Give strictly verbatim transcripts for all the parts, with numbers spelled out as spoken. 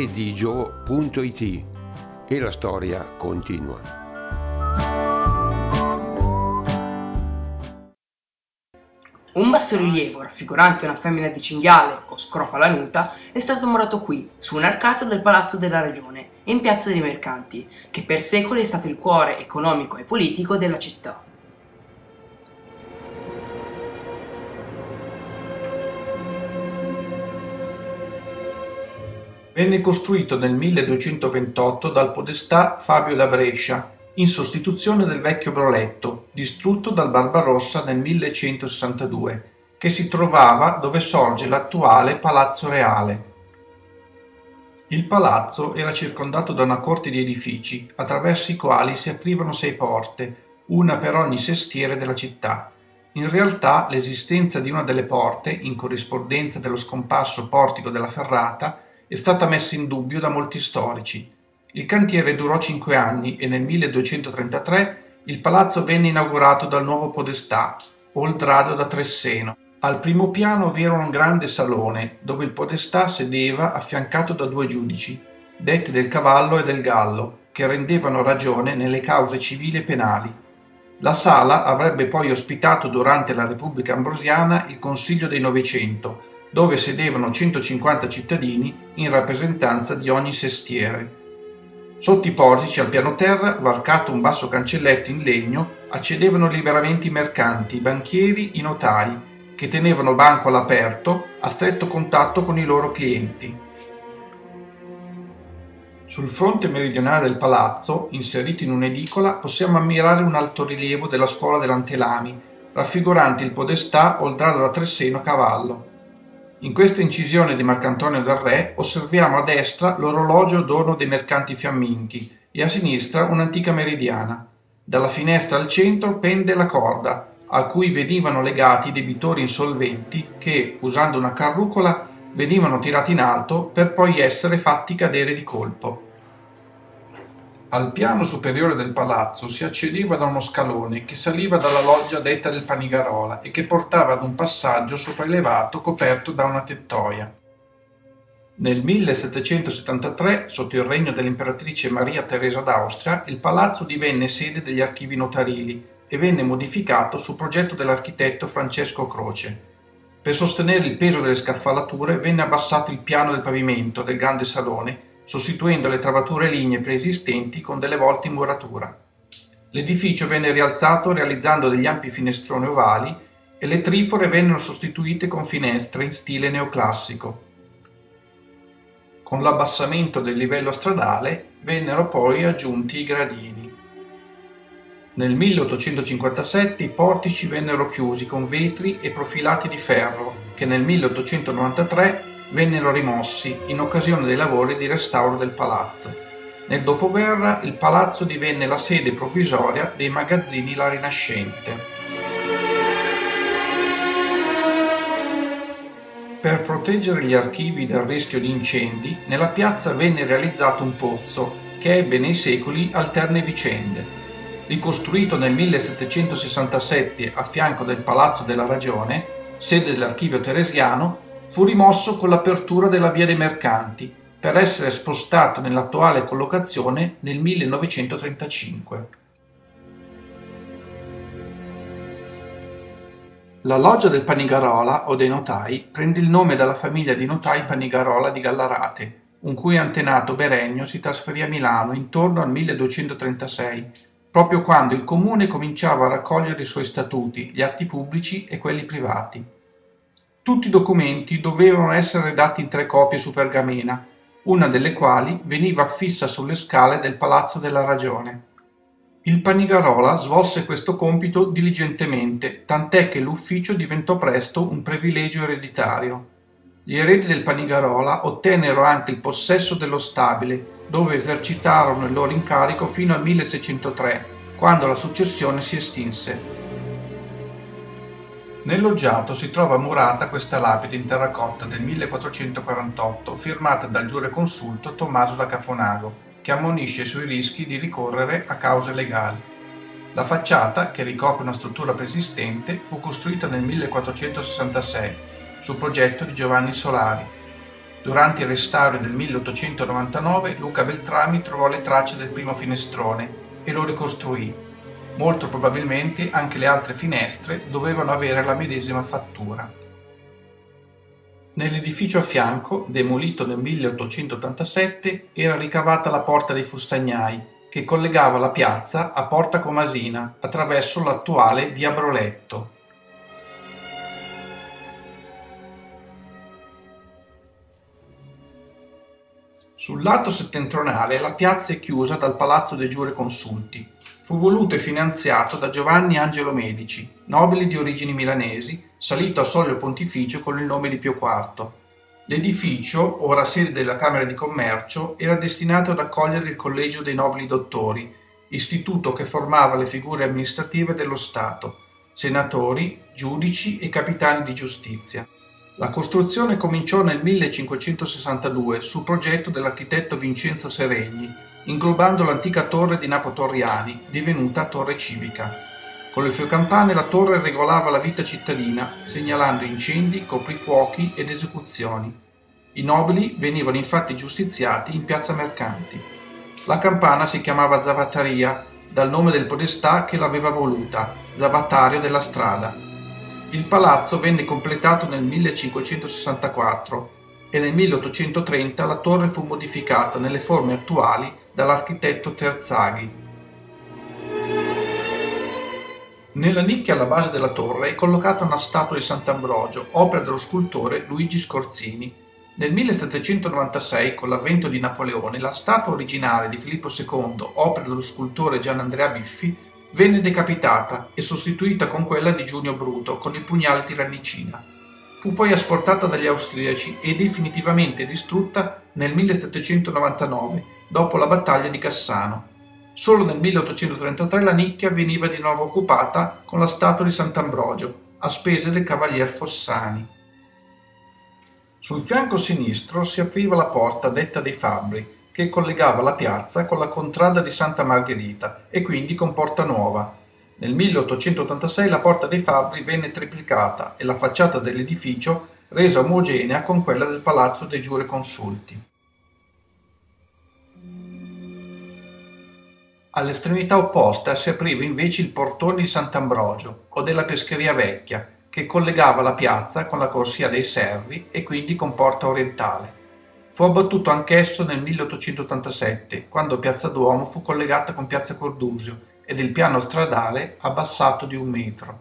redigio punto it e la storia continua. Un bassorilievo raffigurante una femmina di cinghiale o scrofa lanuta è stato murato qui, su un'arcata del Palazzo della Ragione, in Piazza dei Mercanti, che per secoli è stato il cuore economico e politico della città. Venne costruito nel milleduecentoventotto dal podestà Fabio da Brescia, in sostituzione del vecchio broletto, distrutto dal Barbarossa nel millecentosessantadue, che si trovava dove sorge l'attuale Palazzo Reale. Il palazzo era circondato da una corte di edifici, attraverso i quali si aprivano sei porte, una per ogni sestiere della città. In realtà l'esistenza di una delle porte, in corrispondenza dello scomparso Portico della Ferrata, è stata messa in dubbio da molti storici. Il cantiere durò cinque anni e nel milleduecentotrentatré il palazzo venne inaugurato dal nuovo podestà, Oldrado da Tresseno. Al primo piano vi era un grande salone dove il podestà sedeva affiancato da due giudici, detti del cavallo e del gallo, che rendevano ragione nelle cause civili e penali. La sala avrebbe poi ospitato durante la Repubblica Ambrosiana il Consiglio dei Novecento, dove sedevano centocinquanta cittadini in rappresentanza di ogni sestiere. Sotto i portici al piano terra, varcato un basso cancelletto in legno, accedevano liberamente i mercanti, i banchieri, i notai, che tenevano banco all'aperto a stretto contatto con i loro clienti. Sul fronte meridionale del palazzo, inserito in un'edicola, possiamo ammirare un altorilievo della scuola dell'Antelami, raffigurante il podestà Oldrado da Tresseno a cavallo. In questa incisione di Marcantonio del Re osserviamo a destra l'orologio dono dei mercanti fiamminchi e a sinistra un'antica meridiana. Dalla finestra al centro pende la corda, a cui venivano legati i debitori insolventi che, usando una carrucola, venivano tirati in alto per poi essere fatti cadere di colpo. Al piano superiore del palazzo si accedeva da uno scalone che saliva dalla loggia detta del Panigarola e che portava ad un passaggio sopraelevato coperto da una tettoia. Nel millesettecentosettantatré, sotto il regno dell'imperatrice Maria Teresa d'Austria, il palazzo divenne sede degli archivi notarili e venne modificato su progetto dell'architetto Francesco Croce. Per sostenere il peso delle scaffalature venne abbassato il piano del pavimento del grande salone, sostituendo le travature lignee preesistenti con delle volte in muratura. L'edificio venne rialzato realizzando degli ampi finestroni ovali e le trifore vennero sostituite con finestre in stile neoclassico. Con l'abbassamento del livello stradale vennero poi aggiunti i gradini. Nel milleottocentocinquantasette i portici vennero chiusi con vetri e profilati di ferro che nel milleottocentonovantatré vennero rimossi in occasione dei lavori di restauro del palazzo. Nel dopoguerra il palazzo divenne la sede provvisoria dei magazzini La Rinascente. Per proteggere gli archivi dal rischio di incendi, nella piazza venne realizzato un pozzo che ebbe nei secoli alterne vicende. Ricostruito nel millesettecentosessantasette a fianco del Palazzo della Ragione, sede dell'Archivio Teresiano, fu rimosso con l'apertura della Via dei Mercanti, per essere spostato nell'attuale collocazione nel millenovecentotrentacinque. La loggia del Panigarola o dei notai prende il nome dalla famiglia di notai Panigarola di Gallarate, un cui antenato Beregno si trasferì a Milano intorno al milleduecentotrentasei, proprio quando il comune cominciava a raccogliere i suoi statuti, gli atti pubblici e quelli privati. Tutti i documenti dovevano essere redatti in tre copie su pergamena, una delle quali veniva affissa sulle scale del Palazzo della Ragione. Il Panigarola svolse questo compito diligentemente, tant'è che l'ufficio diventò presto un privilegio ereditario. Gli eredi del Panigarola ottennero anche il possesso dello stabile, dove esercitarono il loro incarico fino al milleseicentotre, quando la successione si estinse. Nel loggiato si trova murata questa lapide in terracotta del millequattrocentoquarantotto firmata dal giureconsulto Tommaso da Caponago, che ammonisce sui rischi di ricorrere a cause legali. La facciata, che ricopre una struttura preesistente, fu costruita nel millequattrocentosessantasei, su progetto di Giovanni Solari. Durante i restauri del milleottocentonovantanove Luca Beltrami trovò le tracce del primo finestrone e lo ricostruì. Molto probabilmente anche le altre finestre dovevano avere la medesima fattura. Nell'edificio a fianco, demolito nel milleottocentottantasette, era ricavata la Porta dei Fustagnai, che collegava la piazza a Porta Comasina attraverso l'attuale via Broletto. Sul lato settentrionale la piazza è chiusa dal Palazzo dei Giureconsulti. Fu voluto e finanziato da Giovanni Angelo Medici, nobile di origini milanesi, salito a soglio pontificio con il nome di Pio quarto. L'edificio, ora sede della Camera di Commercio, era destinato ad accogliere il Collegio dei Nobili Dottori, istituto che formava le figure amministrative dello Stato, senatori, giudici e capitani di giustizia. La costruzione cominciò nel millecinquecentosessantadue su progetto dell'architetto Vincenzo Seregni, inglobando l'antica torre di Napo Torriani, divenuta torre civica. Con le sue campane la torre regolava la vita cittadina, segnalando incendi, coprifuochi ed esecuzioni. I nobili venivano infatti giustiziati in piazza Mercanti. La campana si chiamava Zavattaria, dal nome del podestà che l'aveva voluta, Zavatario della Strada. Il palazzo venne completato nel millecinquecentosessantaquattro e nel milleottocentotrenta la torre fu modificata nelle forme attuali dall'architetto Terzaghi. Nella nicchia alla base della torre è collocata una statua di Sant'Ambrogio, opera dello scultore Luigi Scorzini. Nel millesettecentonovantasei, con l'avvento di Napoleone, la statua originale di Filippo secondo, opera dello scultore Gianandrea Biffi, venne decapitata e sostituita con quella di Giunio Bruto con il pugnale tirannicina. Fu poi asportata dagli austriaci e definitivamente distrutta nel millesettecentonovantanove, dopo la battaglia di Cassano. Solo nel milleottocentotrentatré la nicchia veniva di nuovo occupata con la statua di Sant'Ambrogio, a spese del cavalier Fossani. Sul fianco sinistro si apriva la porta detta dei Fabbri, che collegava la piazza con la contrada di Santa Margherita e quindi con Porta Nuova. Nel milleottocentottantasei la Porta dei Fabbri venne triplicata e la facciata dell'edificio resa omogenea con quella del Palazzo dei Giureconsulti. All'estremità opposta si apriva invece il portone di Sant'Ambrogio o della Pescheria Vecchia, che collegava la piazza con la corsia dei Servi e quindi con Porta Orientale. Fu abbattuto anch'esso nel milleottocentottantasette, quando Piazza Duomo fu collegata con Piazza Cordusio ed il piano stradale abbassato di un metro.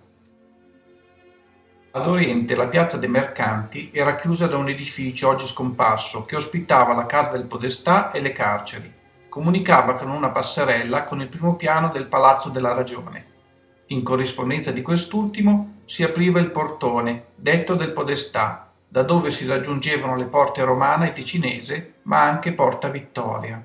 Ad oriente la Piazza dei Mercanti era chiusa da un edificio oggi scomparso che ospitava la Casa del Podestà e le carceri. Comunicava con una passerella con il primo piano del Palazzo della Ragione. In corrispondenza di quest'ultimo si apriva il portone, detto del Podestà, da dove si raggiungevano le porte Romana e Ticinese, ma anche Porta Vittoria.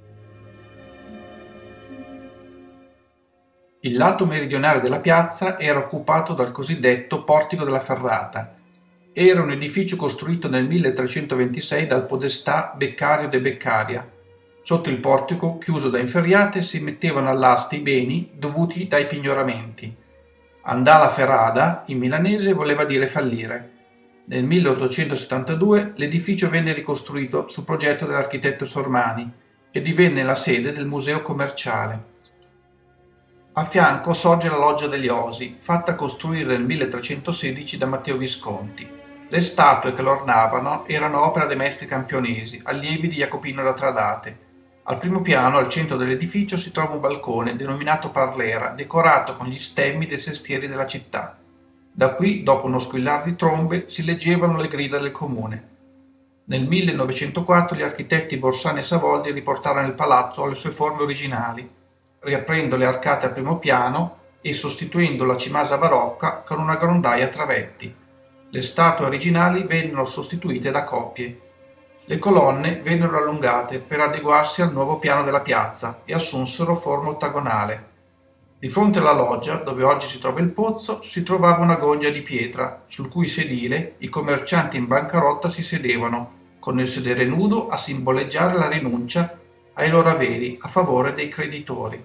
Il lato meridionale della piazza era occupato dal cosiddetto Portico della Ferrata. Era un edificio costruito nel milletrecentoventisei dal podestà Beccario de Beccaria. Sotto il portico, chiuso da inferriate, si mettevano all'asta i beni dovuti dai pignoramenti. Andala ferrada, in milanese, voleva dire fallire. Nel milleottocentosettantadue l'edificio venne ricostruito su progetto dell'architetto Sormani e divenne la sede del museo commerciale. A fianco sorge la Loggia degli Osi, fatta costruire nel milletrecentosedici da Matteo Visconti. Le statue che lo ornavano erano opera dei maestri campionesi, allievi di Jacopino da Tradate. Al primo piano, al centro dell'edificio, si trova un balcone, denominato Parlera, decorato con gli stemmi dei sestieri della città. Da qui, dopo uno squillar di trombe, si leggevano le grida del comune. Nel millenovecentoquattro gli architetti Borsani e Savoldi riportarono il palazzo alle sue forme originali, riaprendo le arcate al primo piano e sostituendo la cimasa barocca con una grondaia a travetti. Le statue originali vennero sostituite da copie. Le colonne vennero allungate per adeguarsi al nuovo piano della piazza e assunsero forma ottagonale. Di fronte alla loggia, dove oggi si trova il pozzo, si trovava una gogna di pietra, sul cui sedile i commercianti in bancarotta si sedevano, con il sedere nudo a simboleggiare la rinuncia ai loro averi a favore dei creditori.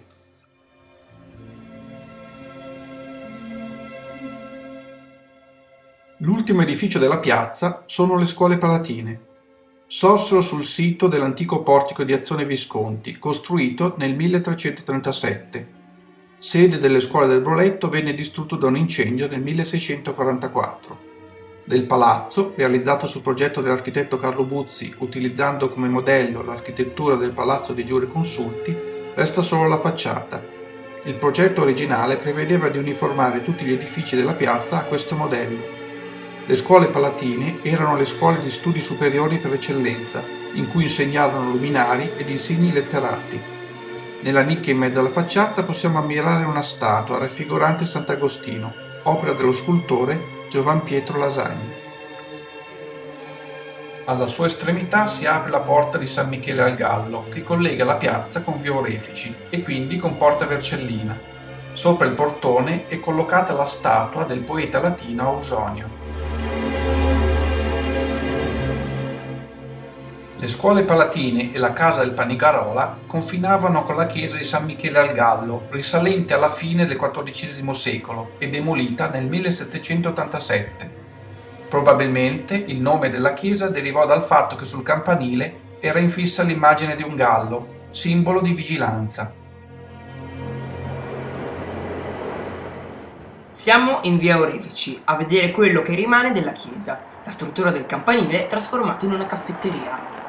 L'ultimo edificio della piazza sono le Scuole Palatine. Sorsero sul sito dell'antico portico di Azione Visconti, costruito nel milletrecentotrentasette. Sede delle scuole del Broletto, venne distrutto da un incendio nel milleseicentoquarantaquattro. Del palazzo, realizzato su progetto dell'architetto Carlo Buzzi, utilizzando come modello l'architettura del Palazzo dei Giureconsulti, resta solo la facciata. Il progetto originale prevedeva di uniformare tutti gli edifici della piazza a questo modello. Le scuole palatine erano le scuole di studi superiori per eccellenza, in cui insegnavano luminari ed insigni letterati. Nella nicchia in mezzo alla facciata possiamo ammirare una statua raffigurante Sant'Agostino, opera dello scultore Giovan Pietro Lasagni. Alla sua estremità si apre la porta di San Michele al Gallo, che collega la piazza con via Orefici e quindi con Porta Vercellina. Sopra il portone è collocata la statua del poeta latino Ausonio. Le scuole palatine e la casa del Panigarola confinavano con la chiesa di San Michele al Gallo, risalente alla fine del quattordicesimo secolo e demolita nel millesettecentottantasette. Probabilmente il nome della chiesa derivò dal fatto che sul campanile era infissa l'immagine di un gallo, simbolo di vigilanza. Siamo in via Orefici a vedere quello che rimane della chiesa, la struttura del campanile trasformata in una caffetteria.